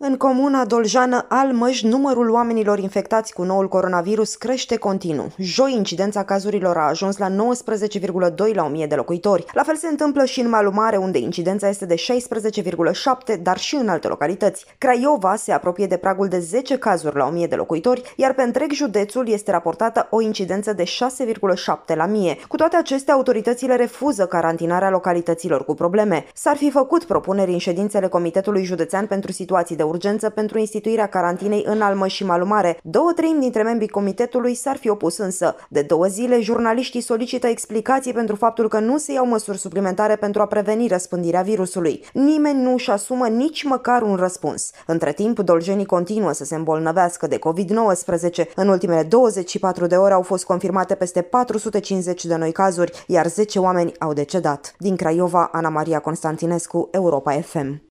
În comuna doljeană Almăj, numărul oamenilor infectați cu noul coronavirus crește continuu. Joi, incidența cazurilor a ajuns la 19,2 la 1000 de locuitori. La fel se întâmplă și în Malul Mare, unde incidența este de 16,7, dar și în alte localități. Craiova se apropie de pragul de 10 cazuri la 1000 de locuitori, iar pe întreg județul este raportată o incidență de 6,7 la 1000. Cu toate acestea, autoritățile refuză carantinarea localităților cu probleme. S-ar fi făcut propuneri în ședințele Comitetului Județean pentru Situații de urgență pentru instituirea carantinei în Almăj și Malul Mare. 2/3 dintre membrii comitetului s-ar fi opus însă. De 2 zile, jurnaliștii solicită explicații pentru faptul că nu se iau măsuri suplimentare pentru a preveni răspândirea virusului. Nimeni nu își asumă nici măcar un răspuns. Între timp, doljenii continuă să se îmbolnăvească de COVID-19. În ultimele 24 de ore au fost confirmate peste 450 de noi cazuri, iar 10 oameni au decedat. Din Craiova, Ana Maria Constantinescu, Europa FM.